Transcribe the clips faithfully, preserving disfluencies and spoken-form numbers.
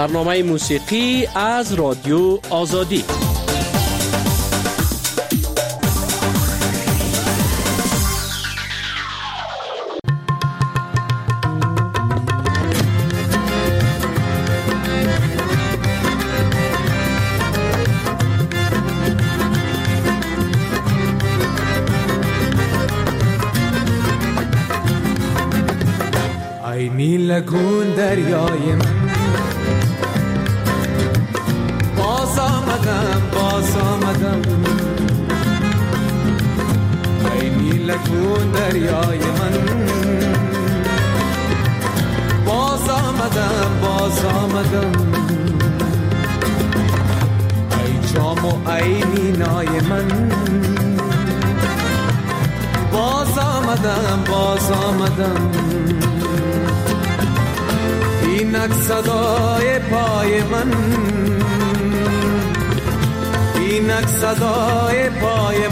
برنامه موسیقی از رادیو آزادی. ای نیلگون دریای من، باز آمدم باز آمدم. ای نیلگون دریای من، باز آمدم باز آمدم. ای جام و ای مینای من، باز آمدم باز آمدم. اینک صدای پای من، اینک صدای پای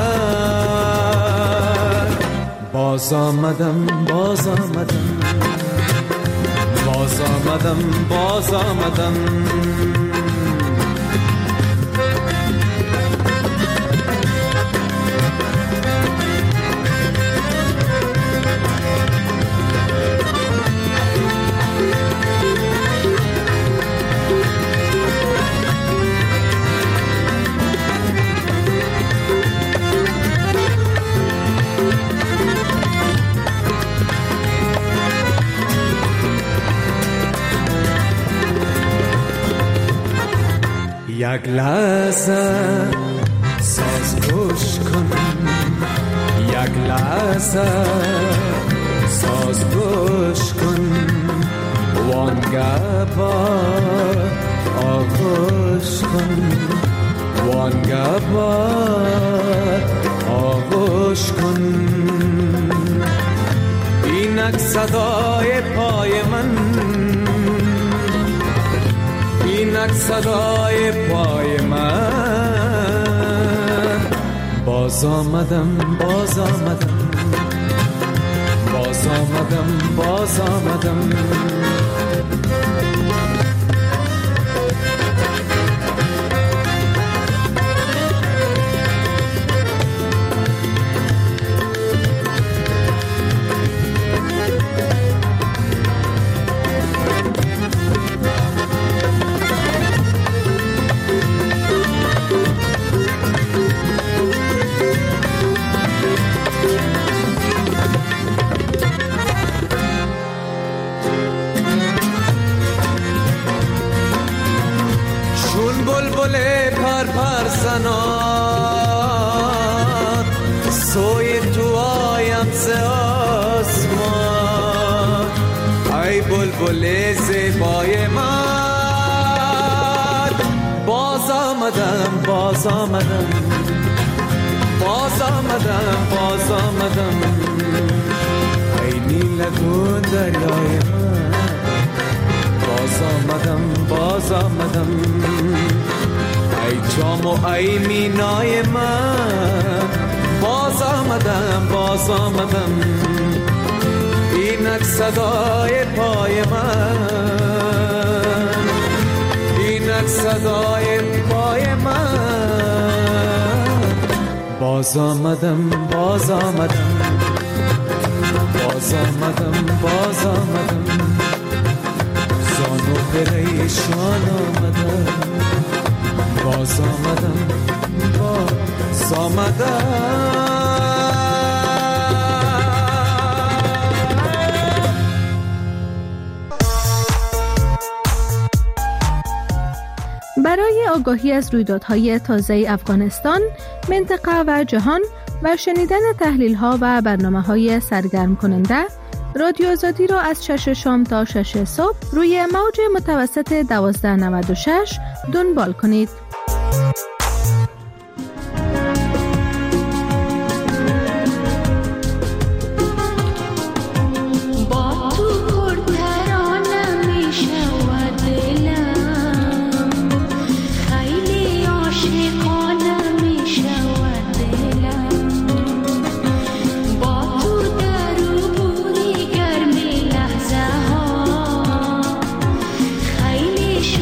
من. باز آمدم باز آمدم باز آمدم باز آمدم. یک لحظه ساز گوش کن، یک لحظه ساز گوش کن. وانگه با آغوش کن، وانگه با آغوش کن. اینک صدای پای من، اینک صدای پای من. باز آمدم باز آمدم باز آمدم باز آمدم. سوی تو آیم ز آسمان. ای بلبل زیبای من، باز آمدم باز آمدم باز آمدم باز آمدم. ای نیلگون دریای من، باز آمدم باز آمدم. ای جام و ای مینای من، باز آمدم باز آمدم. اینک صدای پای من، اینک صدای پای من. باز آمدم باز آمدم باز آمدم باز آمدم. زان و پریشان آمدم، باز آمدم باز آمدم. برای آگاهی از رویدادهای تازه افغانستان، منطقه و جهان و شنیدن تحلیل‌ها و برنامه‌های سرگرم کننده، رادیو آزادی را از شش شام تا شش صبح روی موج متوسط دوازده نود و شش دنبال کنید. خیلی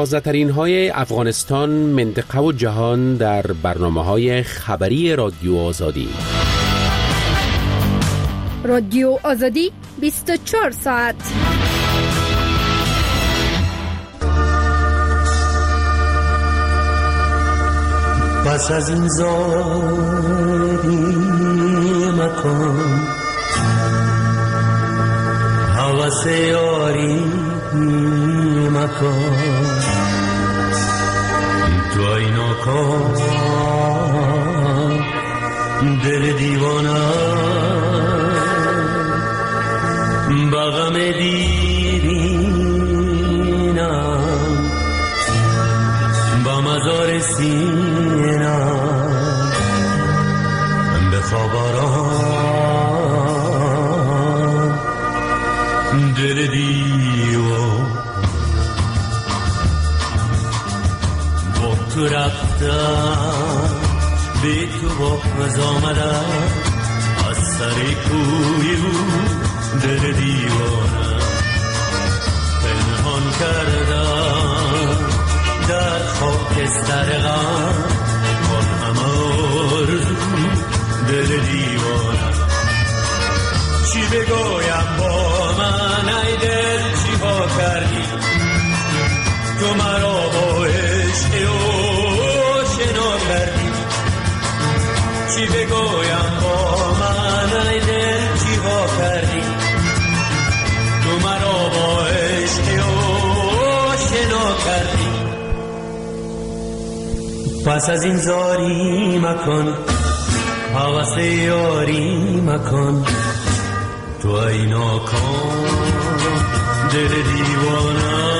تازه ترین های افغانستان، منطقه و جهان در برنامه های خبری رادیو آزادی. رادیو آزادی بیست و چهار ساعت. پس از این زاری مکن، حوث یاری مکن، تو اینا کن دل دیوانه بغم دیرینم با مزار سینم بخواب آرام دل دیوان با تو رفتم به تو باز آمدم از سر کوی او دل دیوانم پنهان کردم در خاکستر غم آن همه آرزو دل دیوانم چی بگویم با من ای دل چی ها کردی تو مرا با عشق او شنا کردی چی بگویم با من ای دل چی ها کردی تو مرا با عشق او شنا کردی پس از این زاری مکن حوث یاری مکن تو ای ناکام دل دیوانه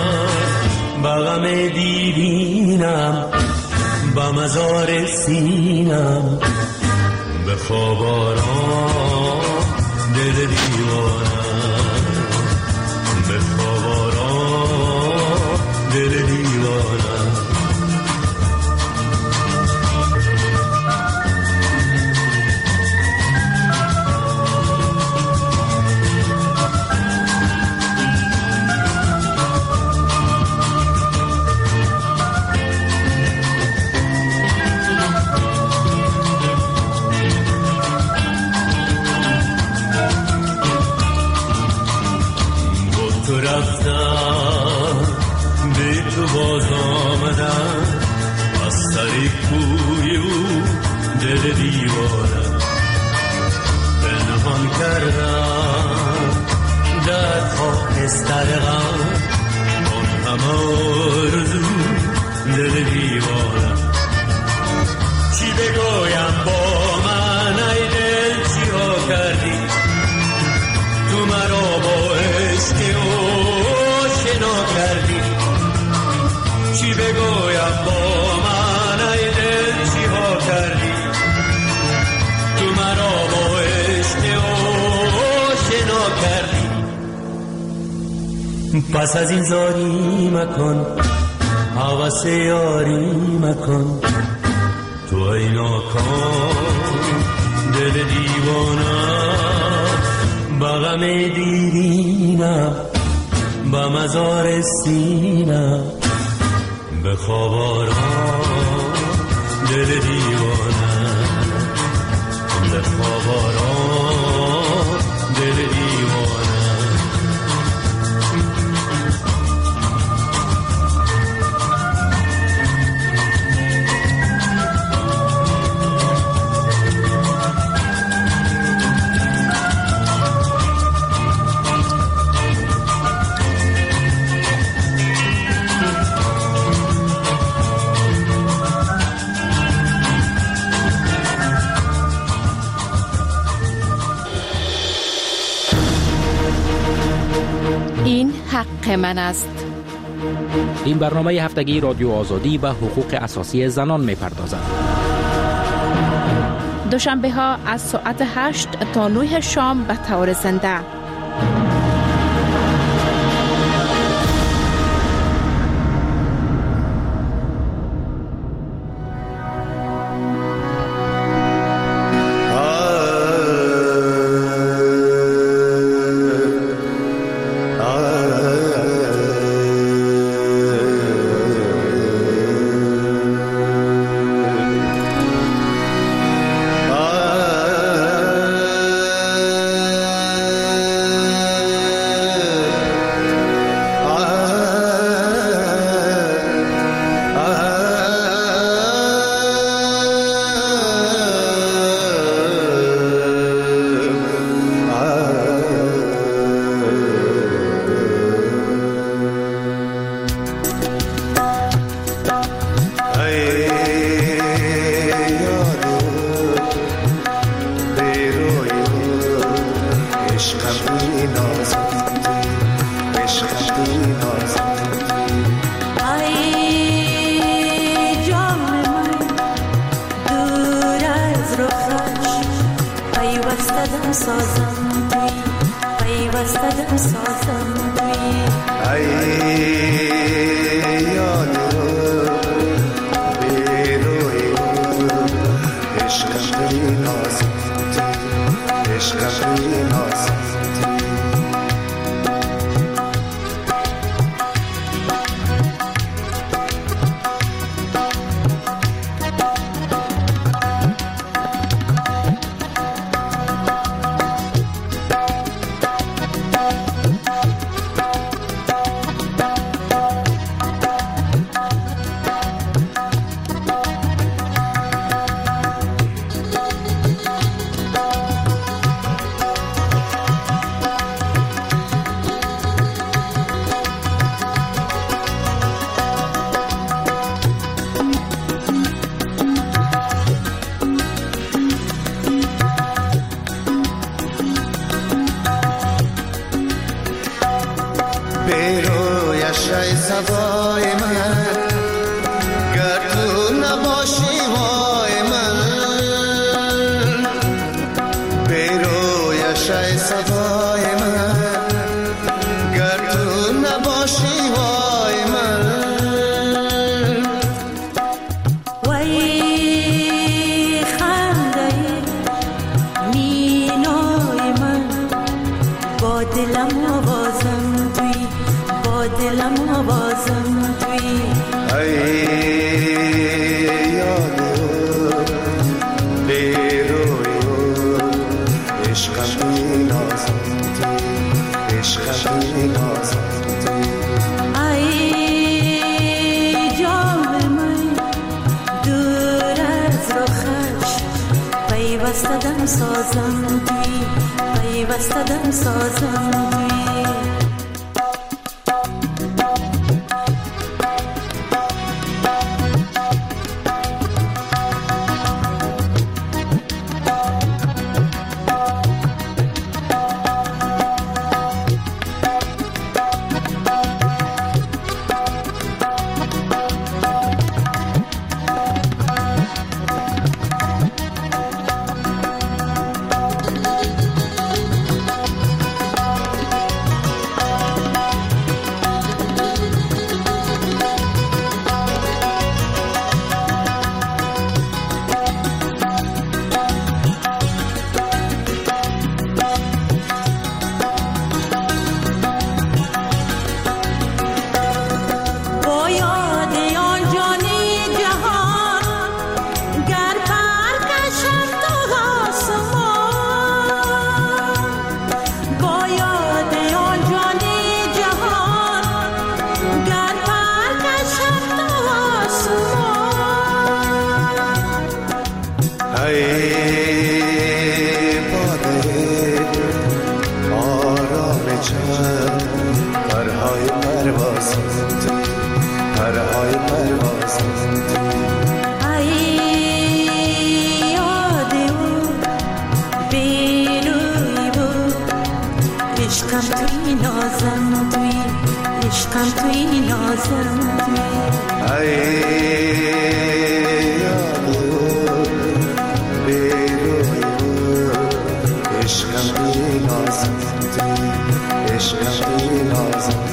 بغم دیرینم با مزار سینم به خواب آرام دل دیوانه به خواب آرام دل دیوانه باز آمدم از سر کوی او دل دیوانم پنهان کردم در خاکستر غم آن همه آرزو دل دیوانم چی بگویم با من ای دل چی ها کردی تو مرا با عشق او شنا کردی چی بگویم با من ای دل چی ها کردی تو مرا با عشق او شنا کردی پس از این زاری مکن حوث یاری مکن تو ای ناکام دل دیوانه بغم دیرینم با مزار سینم به خواب آرام دل دیوانه به خواب آرام دل دیوانه حق من است. این برنامه هفتگی رادیو آزادی به حقوق اساسی زنان می‌پردازد. دوشنبه ها از ساعت هشت تا نه شام به طور زنده. دم سازم توی پیوسته دم سازم توی ای یاد بیروی عشقم توی نازم توی عشقم توی نازم بیرویش ای سبای من گر تو نباشی وای من بیرویش ای سبای من گر تو نباشی وای من وای خنده مینای من با دلم آوازم توی با دلم آوازم توی ای یاد بیروی عشقم توی نازم توی عشقم توی نازم ای جان من دور از رخش پیوسته دم سازم توی پیوسته دم سازم توی عشقم توی نازم توی عشقم توی نازم توی ای یادو بیروی عشقم توی نازم توی عشقم توی نازم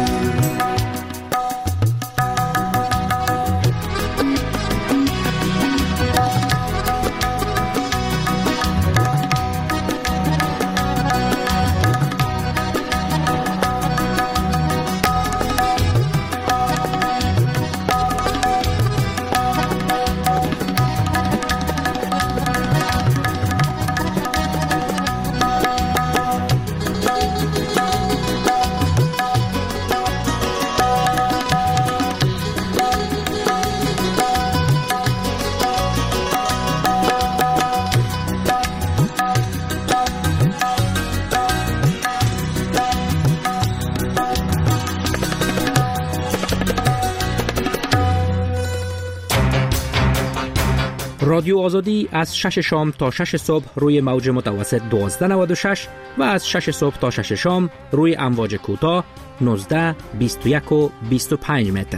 رادیو آزادی از شش شام تا شش صبح روی موج متوسط دوازده نود و شش و از شش صبح تا شش شام روی امواج کوتاه نوزده، بیست و یک و بیست و پنج متر.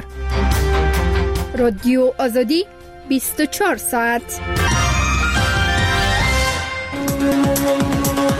رادیو آزادی بیست و چهار ساعت.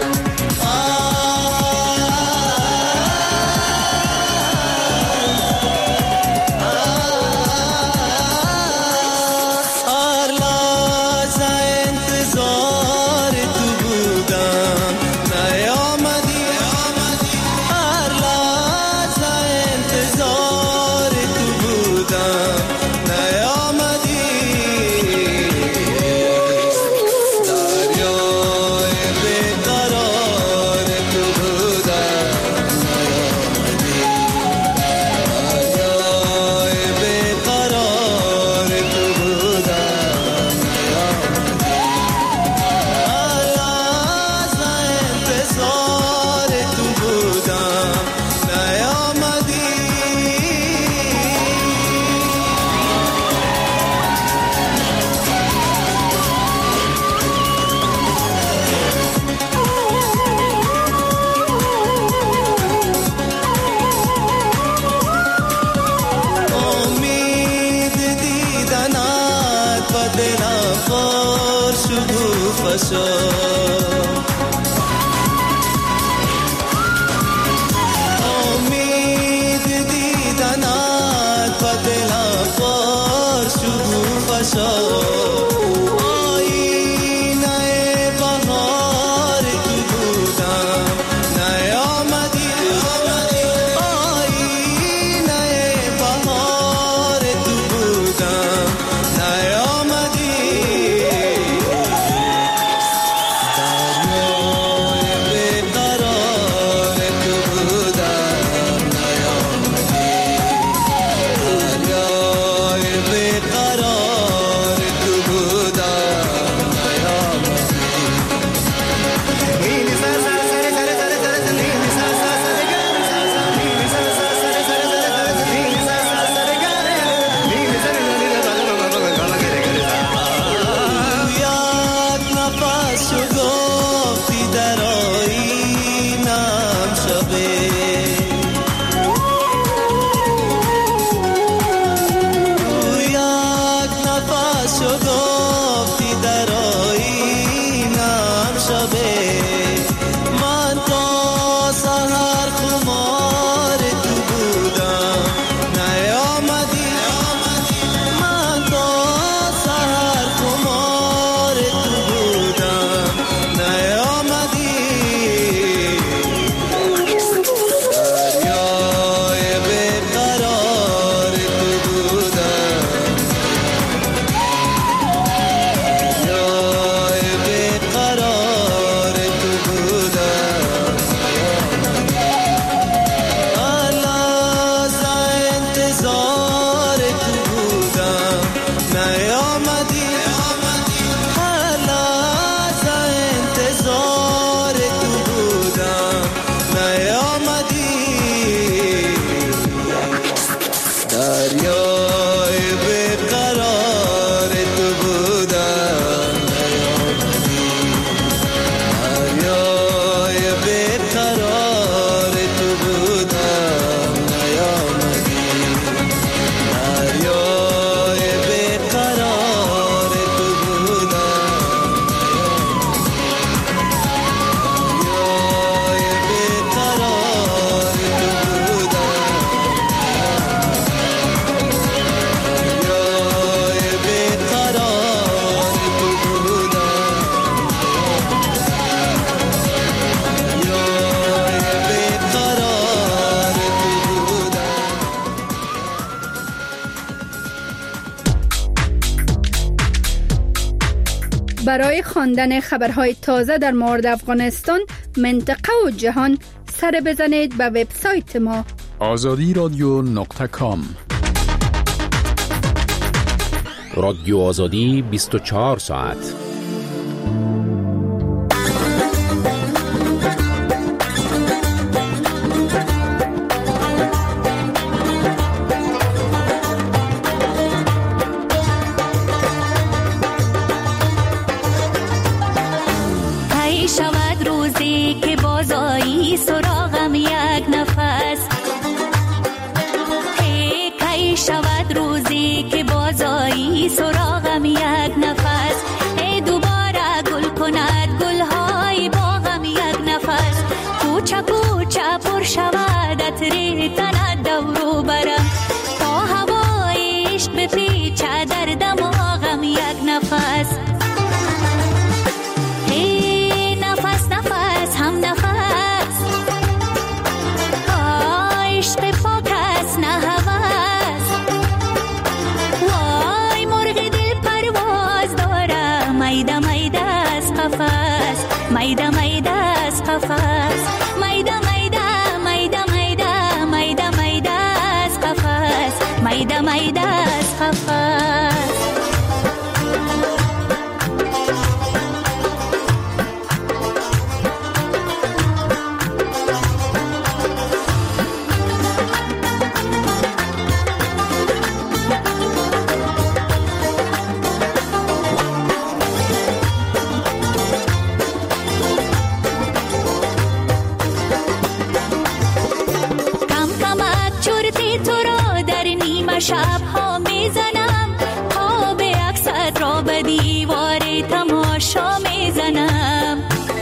پاشا امید دیدنت و دلم پر شکوفشا برای خواندن خبرهای تازه در مورد افغانستان، منطقه و جهان سر بزنید به وبسایت ما آزادی رادیو نقطه کام. رادیو آزادی بیست و چهار ساعت. شود روزی که بازایی سراغم یک نفس، کی شود روزی که بازایی سراغم یک نفس، ای دوباره گل کند گلهای باغم یک نفس، کوچه کوچه پر شود عطر تنت دورو برم، تا هوای عشق بپیچه در دماغم یک نفس. میده میده از قفس، میده میده میده میده میده میده از قفس، میده میده از قفس. شب ها میزنم، خواب اکست را به دیوار تماشا میزنم. میزنم.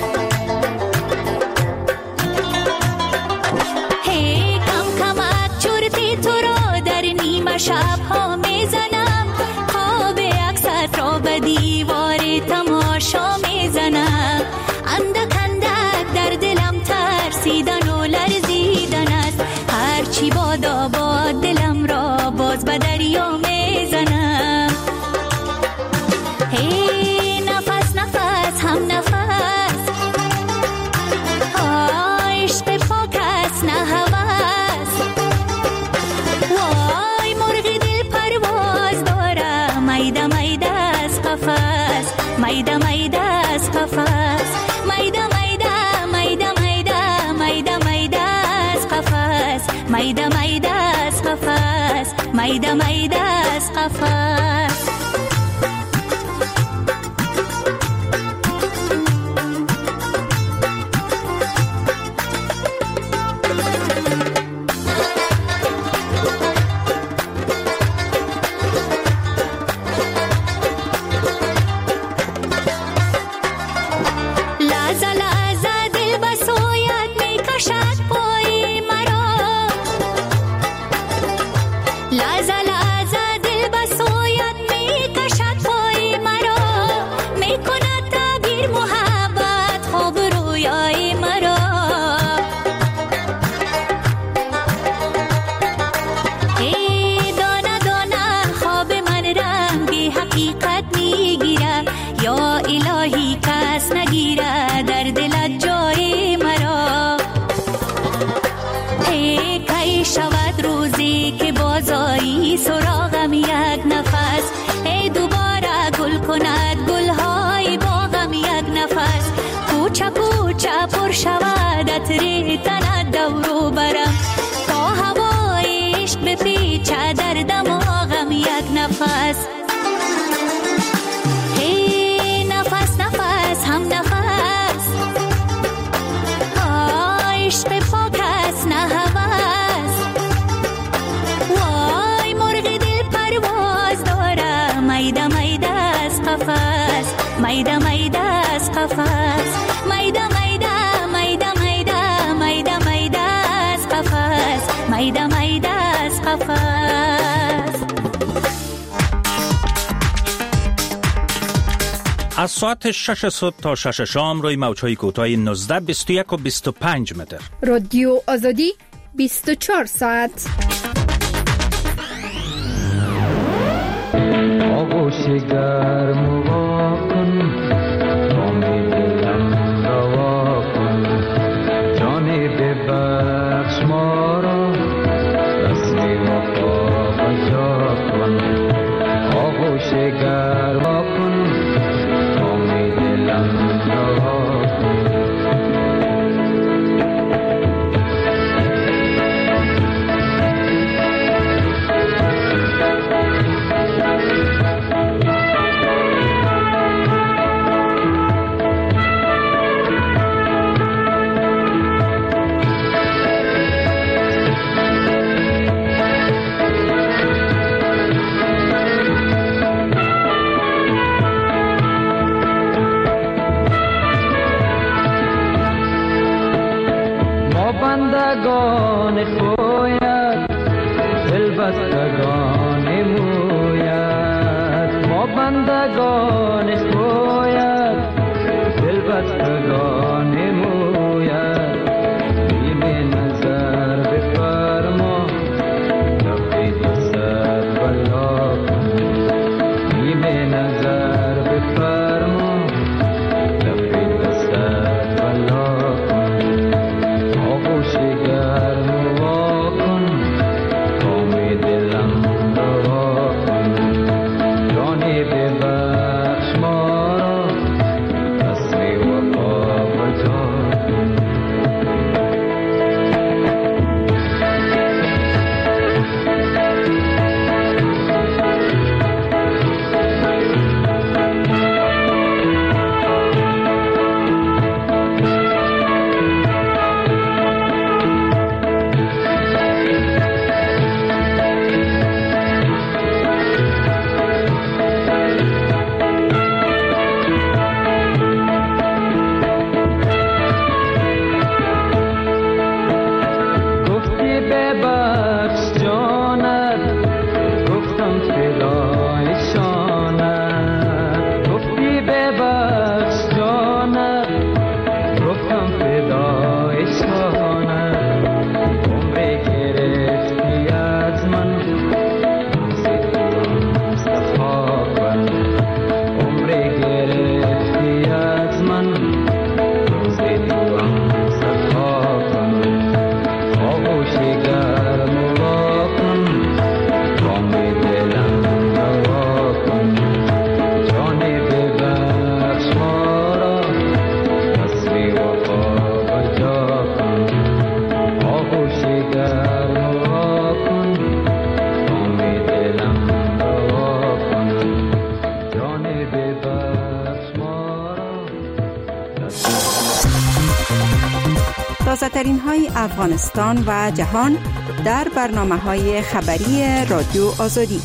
هی کم کمک چرتی تو را در نیمه شب ها میزنم. خواب عکست را به دیوار تماشا میزنم. اندک اندک در دلم ترسیدن و لرزیدن است. هرچی بادا باد دلم را باز به دریا میزنم. هی نفس نفس هم نفس، عشق پاک است نه هوس. وای مرغ دل پرواز داره، میده میده از قفس، میده میده از قفس، میده میده میده میده میده میده از قفس، میده میده از قفس، میده میده از قفس. سراغم یک نفس، ای دوباره گل کند گلهای باغم یک نفس. کوچه کوچه پر شود عطر تنت دورو برم، تا هوای عشق بپیچه در دماغم یک نفس. هی نفس نفس هم نفس، عشق پاک است نه هوس. وای مرغ دل پرواز داره، میده میده از قفس، میده میده از قفس، میده میده میده میده میده میده از قفس، میده میده از قفس. از ساعت شش صبح تا شش شام روی موج‌های کوتاه نوزده، بیست و یک و بیست و پنج متر. رادیو آزادی بیست و چهار ساعت. آغوش گرم و واکن، بام دلم روا کن. جانی ببخش ما را، رسمی وفا بجا کن. آغوش گرم واکن، بام دلم روا کن. بندگان خویت، دل بستگان مویت. ما بندگان خویت، دل بستگان مویت. بیم نظر بفرما، تفید سر بلا کن. بیم نظر بفرما، تفید سر بلا کن. آغوش گرم واکن، کام دلم روا کن. جانی ببخش ما را، ترین های افغانستان و جهان در برنامه های خبری رادیو آزادی.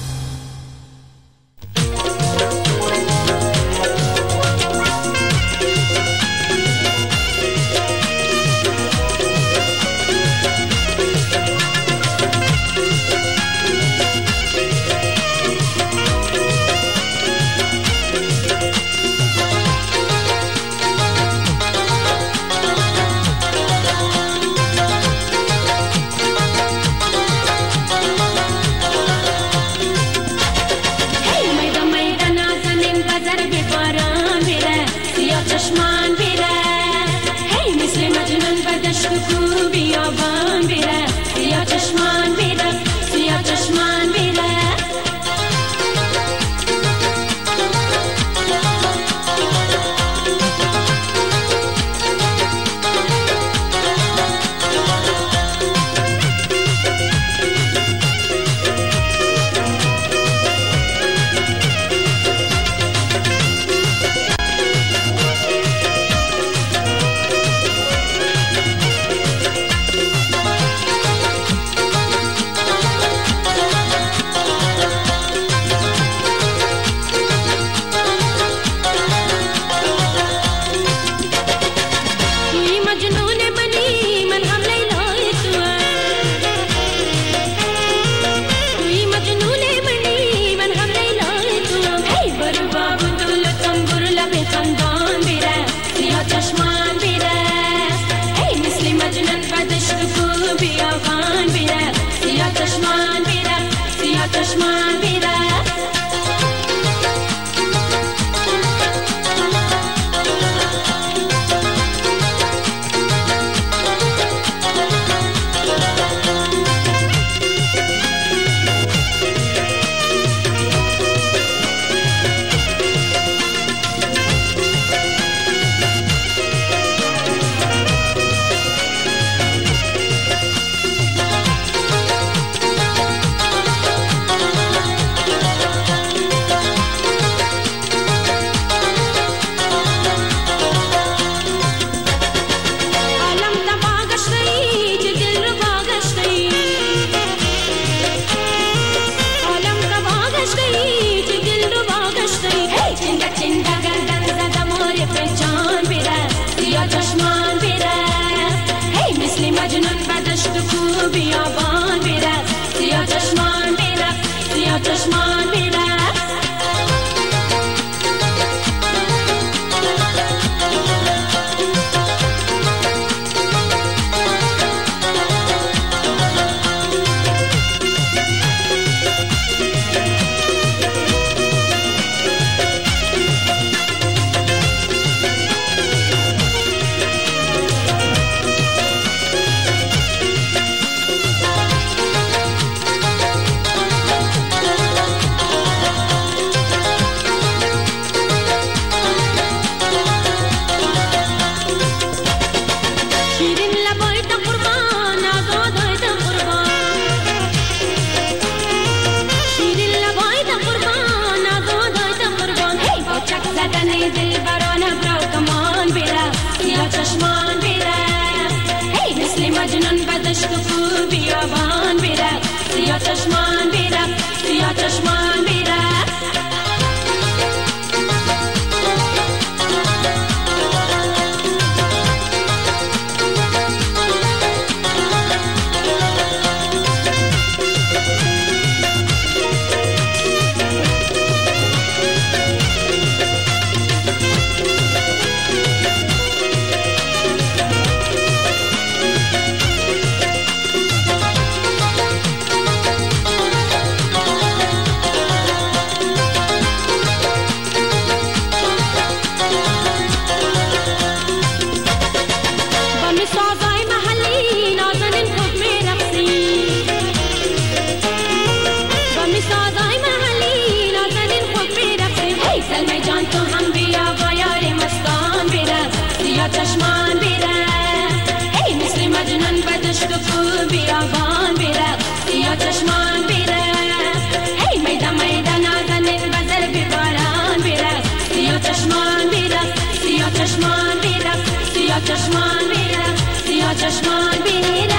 چشمان بیرفت سیاه چشمان بیرفت سیاه دنیا چشمان بیره.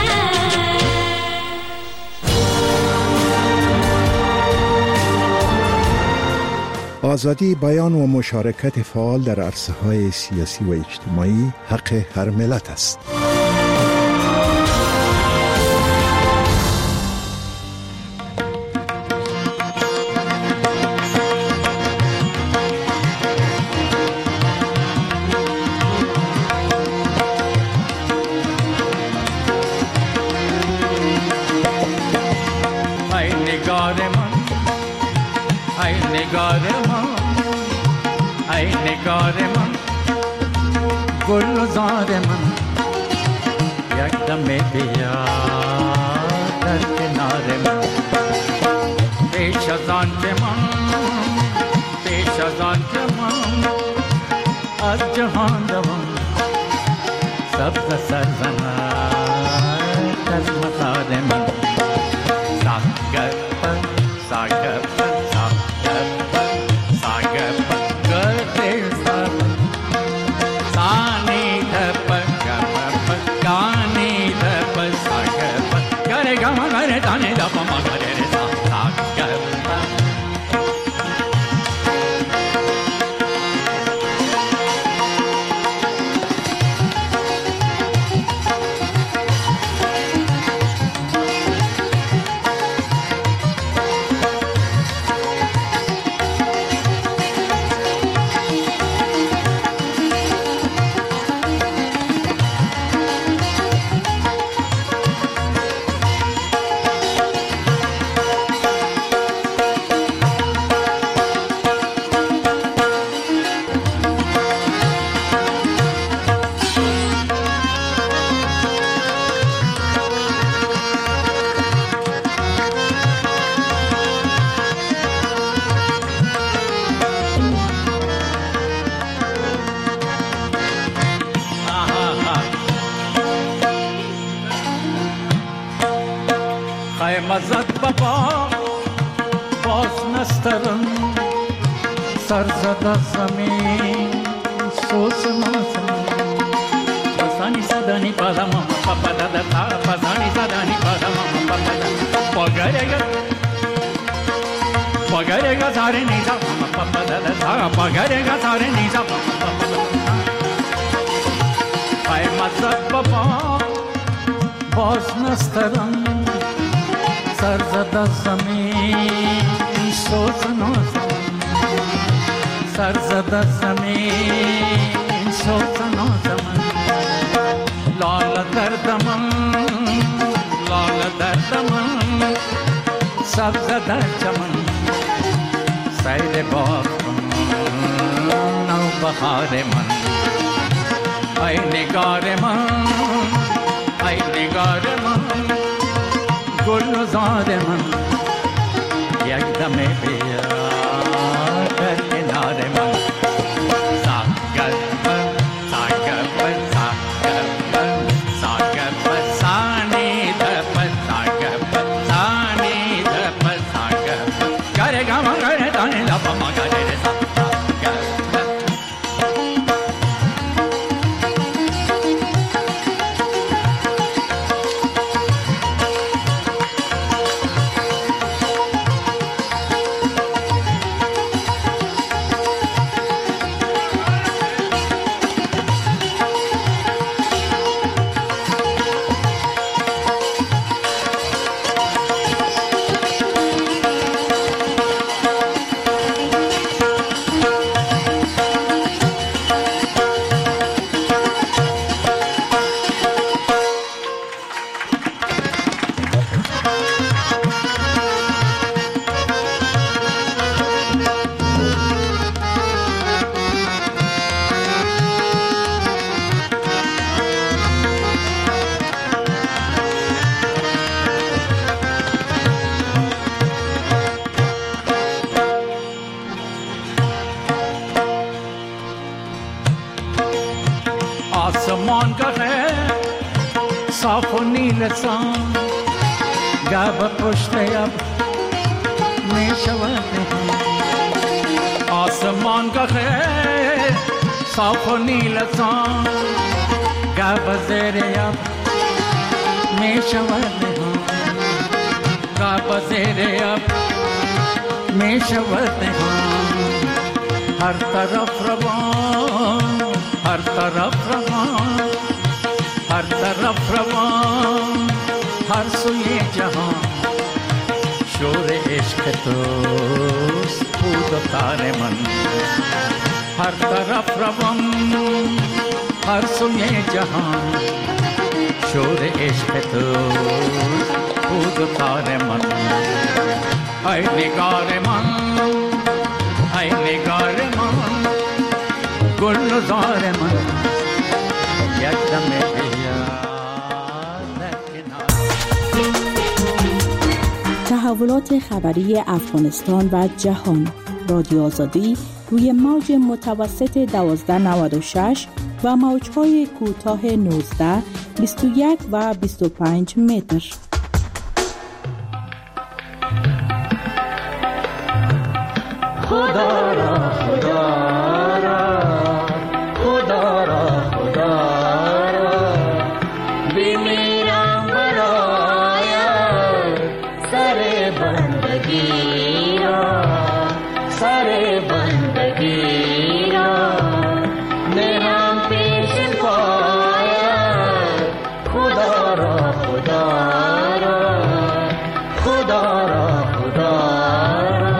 آزادی بیان و مشارکت فعال در عرصه‌های سیاسی و اجتماعی حق هر ملت است. ای نگار من گل زار من یک دم بیا در کنار من پیش از آن که من پیش از آن که من از جهان روم سبز سرزند از مزار من ساگر پر ساگر پر ساگر پر ساگر پر گرده سر سانی دپر گپر گانی دپر ساگر پر گره گم گره دانه دپر ما گره سا ساگر پر مزد بابا باز نسترن سر زده زمین سوس نازم پسانی زدانی پادم پاپا دادا تا پسانی زدانی پادم پاپا دادا پگرگا پگرگا ساره نیزا پاپا دادا تا پگرگا ساره نیزا پاپا دادا ای مزد بابا باز نسترن سر زده زمین سوز نازم سر زده زمین سوز نازم لال دردم لال دردم سبز در چمن سیر باغ نو بهار من ای نگار من ای نگار من گل زار من یک دمه بیا در کنار من ساگر پر ساگر پر ساگر پر ساگر پر سانی در پر ساگر پر سانی در پر ساگر پر گره گم گره دانه لپا ما گره ساگر آسمان گره صاف و نیل سان گب پشت اب می شود آسمان گره صاف و نیل سان گاه زیر اب می شود نهان، گاه زیر اب می شود نهان. هر طرف روان، هر طرف روان، هر طرف روان، هر سوی جهان. شور عشق توست بود و تار من. هر طرف روان، هر سوی جهان. شور عشق توست بود و تار من. ای نگار من، ای نگار من، گل و زار من. یک دم بیا تحولات خبری افغانستان و جهان. رادیو آزادی روی موج متوسط دوازده نود و شش و موج‌های کوتاه نوزده، بیست و یک و بیست و پنج متر. خدا را خدا را خدا را خدا را بمیرم برایت سر بندگی را، سر بندگی را نهم پیش پایت. خدا را خدا را خدا را خدا را.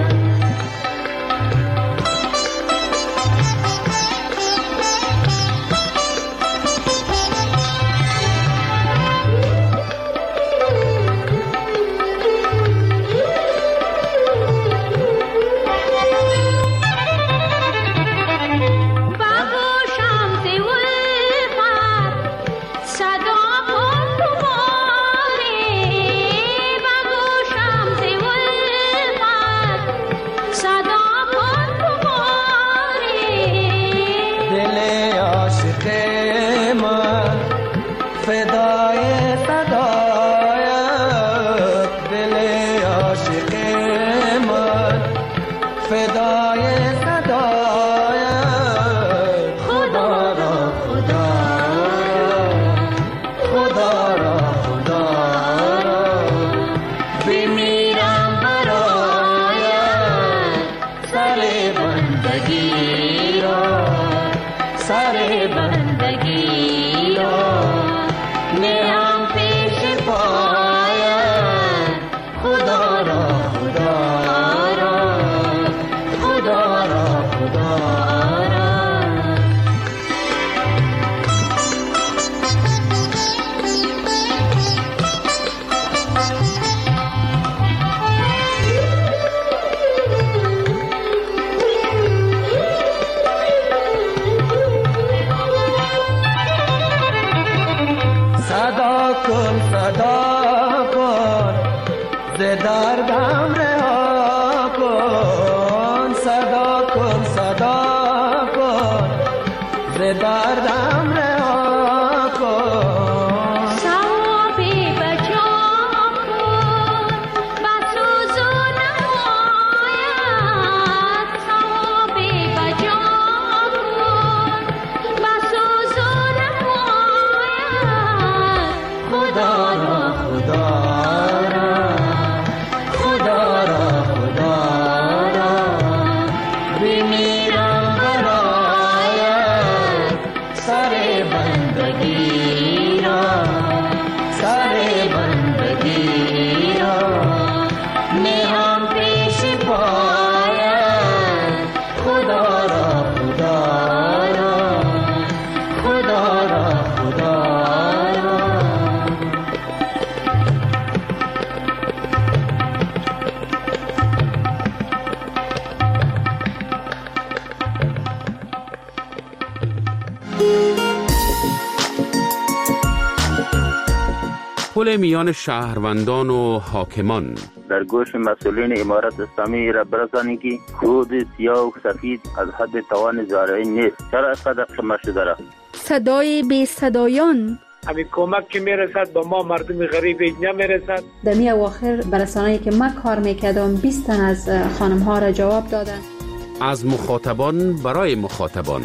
پل میان شهروندان و حاکمان. در گوش مسئولین امارت اسلامی را برسانی که خود سیاه و سفید از حد توان زارعی نیست. چرا اینقدر خمه شده را؟ صدای بی صدایان. همین کمک که میرسد با ما مردم غریب نمیرسد. در می اواخر برسانه‌ای که من کار میکردم بیست تن از خانم ها را جواب دادن. از مخاطبان برای مخاطبان.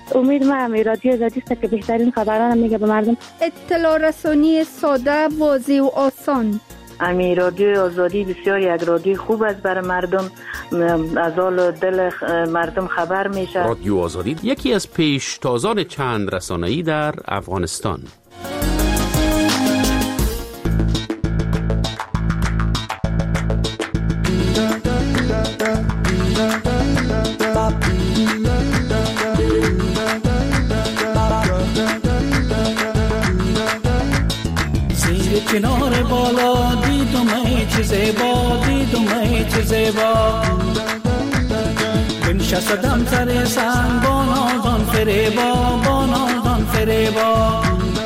امید ما هم رادیو آزادی است که بهترین خبران میگه به مردم. اطلاع رسانی ساده، واضح و آسان. امی رادیو آزادی بسیار یک رادیو خوب است برای مردم، از حال دل مردم خبر میشه. رادیو آزادی یکی از پیشتازان چند رسانه‌ای در افغانستان. کنار بالا دیدم ای چه زیبا، دیدم ای چه زیبا، بنشستم سر سنگ با نازان فریبا، با نازان فریبا،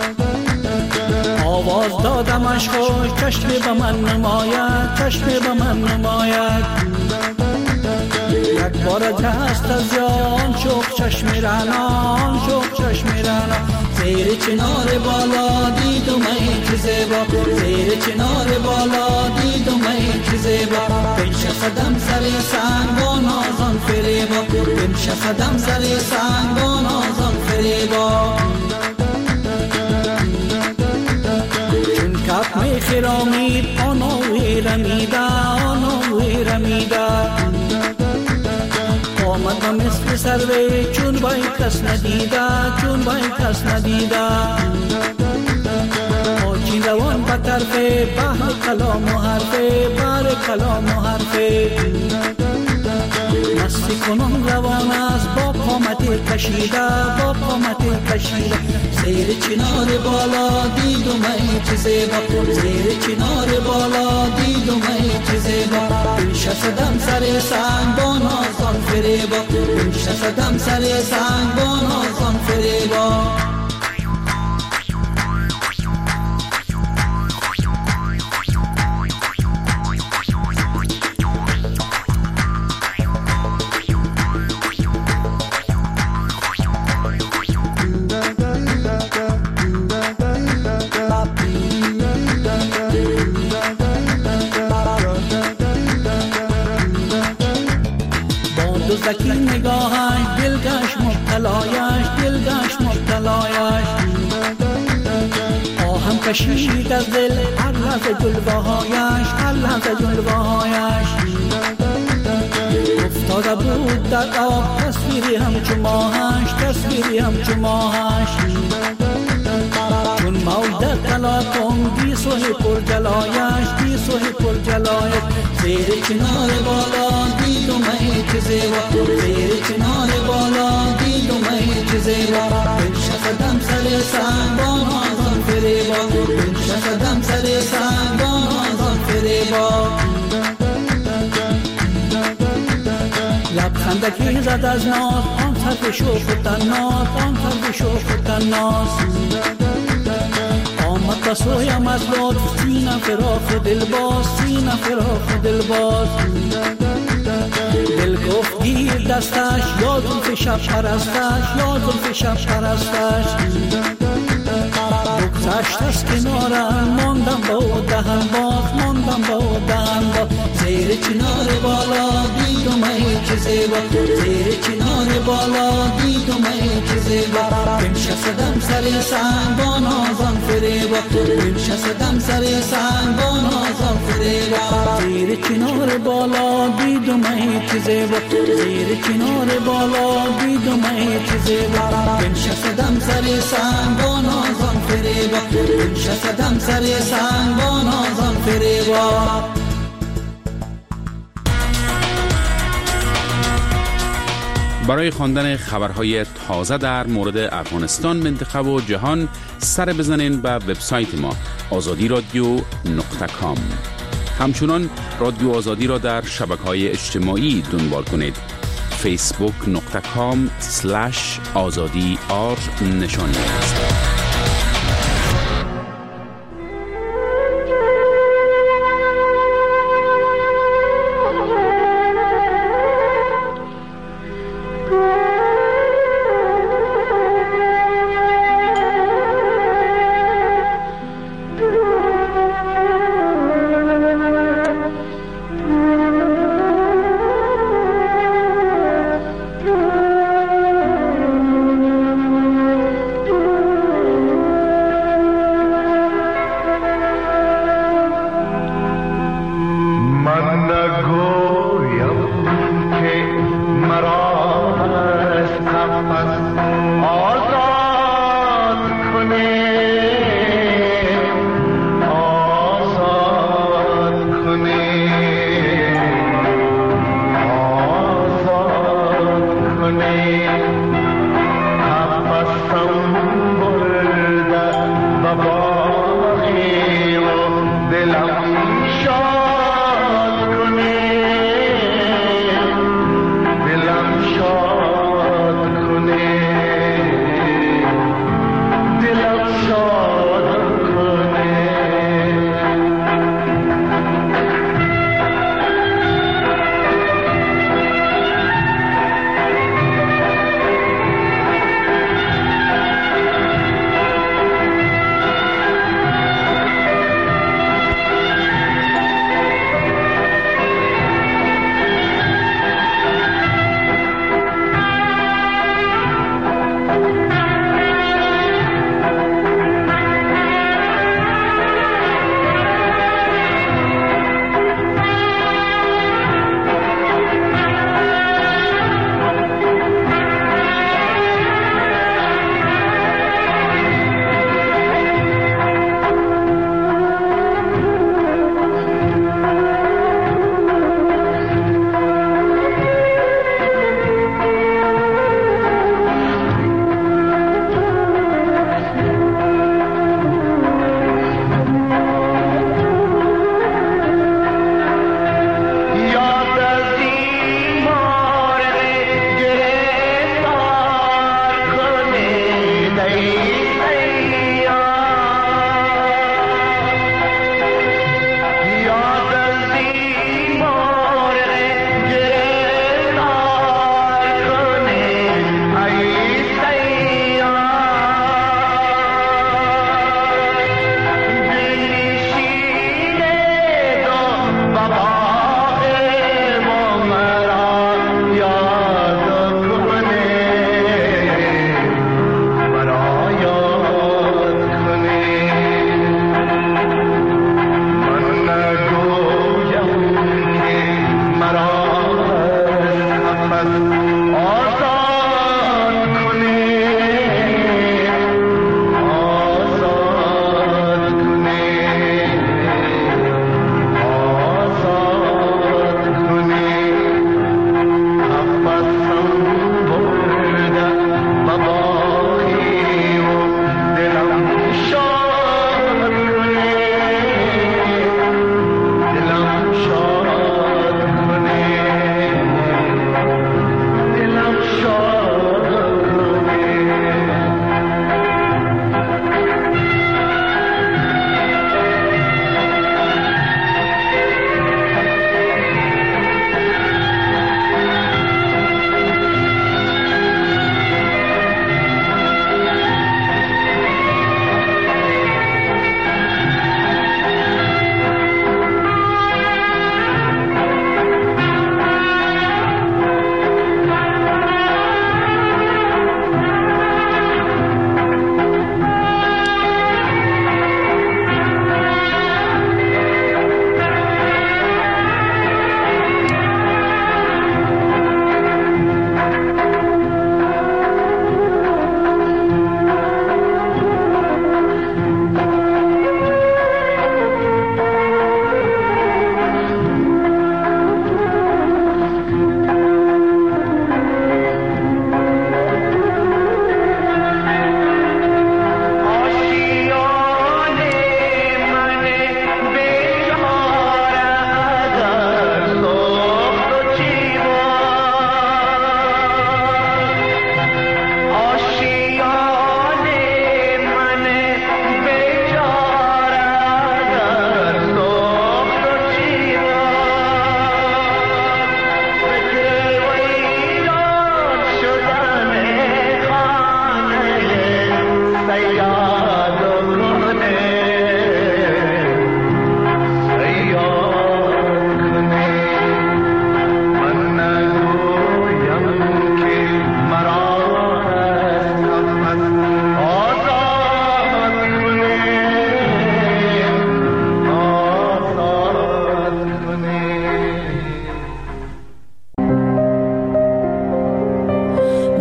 آواز دادمش خوش چشم به من نماید، چشم به من نماید، یک بار دست از جان شوق چشم رعنان، شوق چشم رعنان، زیر چنار بالا دیدم ای چه زیبا، زیر چنار بالا دیدم ای چه زیبا، بنشستم سر سنگ با نازان فریبا، بنشستم سر سنگ با نازان فریبا، چون کف می خرامید آنوی رمیده، آنوی رمیده، آمد و مثل سروی چون بای کس ندیده، چون بای کس ندیده، آچین روان به طرف بحر کلام و حرفه، بحر کلام و حرفه، مستی کنم روان است با قامت کشیده، با قامت کشیده، زیر چنار بالا دیدم ای چه زیبا، زیر چنار بالا دیدم ای چه زیبا، بنشستم سر سنگ با نازان فریبا، بنشستم سر سنگ با نازان فریبا، دزدکی نگاهش دلگش مبتلایش، دلگش مبتلایش، آهم کشید از دل هر لحظه جلوهایش، هر لحظه جلوهایش، افتاده بود در آب تصویری همچو ماهش، تصویری همچو ماهش، چون موج در تلاطم گیسوی پر جلایش، گیسوی پر جلایش، زیر چنار بالا دیدم ای چه زیبا، زیر چنار بالا دیدم ای چه زیبا، بنشستم سر سنگ با نازان فریبا، بنشستم سر سنگ با نازان فریبا، لبخندکی زد از ناز آن طرف شوق و طناز، آن طرف شوق و طناز، آمد بسویم از لطف سینه فراخ دل باز، سینه فراخ دل باز، دل گفت گیر دستش یا زلف شب پرستش، یا زلف شب پرستش، بگذشت از کنارم ماندم با او دهن باز، ماندم با او دهن باز، زیر چنار بالا دیدم ای چه زیبا، زیر چنار بالا دیدم ای چه زیبا، بنشستم سر سنگ با نازان فریبا، بنشستم سر سنگ با نازان فریبا، زیر چنار بالا دیدم ای چه زیبا، زیر چنار بالا دیدم ای چه زیبا، بنشستم سر سنگ با نازان فریبا، بنشستم سر سنگ با نازان فریبا. برای خواندن خبرهای تازه در مورد افغانستان، منطقه و جهان سر بزنین به وبسایت ما آزادی رادیو نقطه کام. همچنان رادیو آزادی را در شبکه‌های اجتماعی دنبال کنید. فیسبوک نقطه کام سلش آزادی آر نشان است.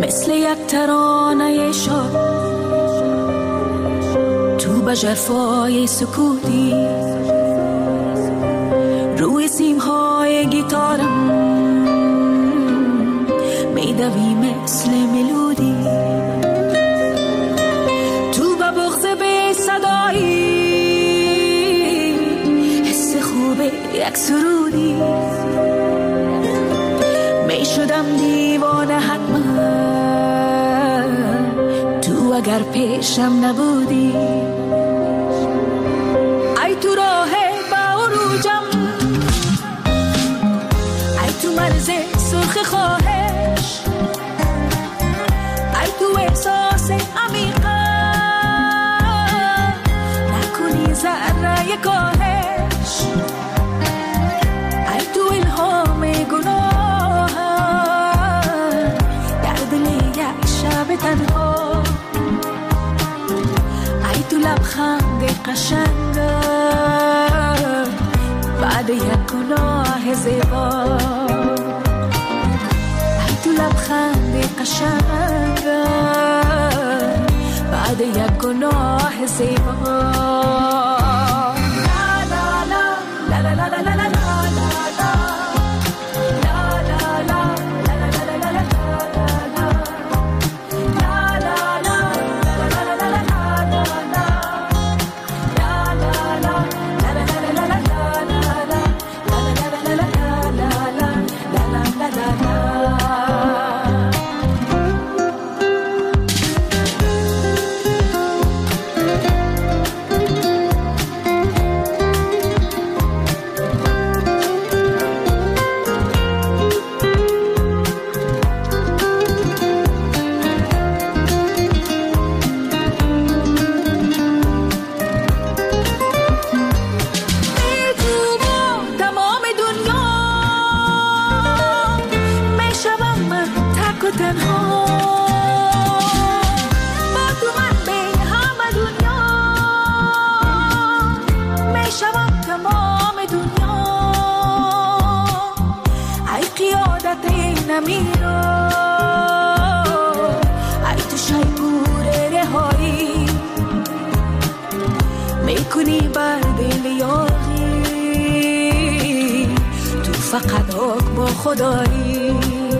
مثل یک ترانه شاد تو به ژرفای سکوتی روی سیمهای گیتارم میدوی مثل ملودی تو به بغض بی صدایی حس خوب یک سرودی می شدم دیوانه حتما تو اگر پیشم نبودی ای تو راه با عروجم ای تو مرز سرخ خواهش ای تو احساس عمیقا نکنی ذره کاهش ای تو الهام گناه در دل یک شب تنها ای تو لبخند قشنگ بعد یک گناه زیبا ای تو لبخند قشنگ بعد یک گناه زیبا فقط حکم خدایی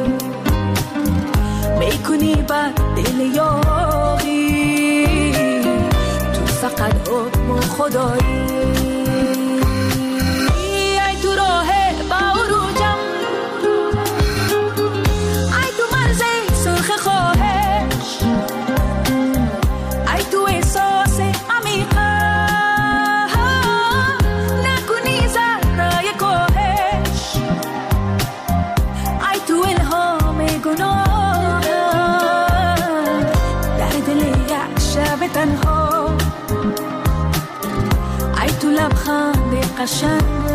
میکنی بر دل یاغی تو فقط حکم خدایی ای تو راه با عروجم ای تو مرز سرخ خواهش ای تو احساس عمیقا نکنی ذره کاهش ای تو الهام گناه در دل یک شب تنها ای تو لبخند قشنگ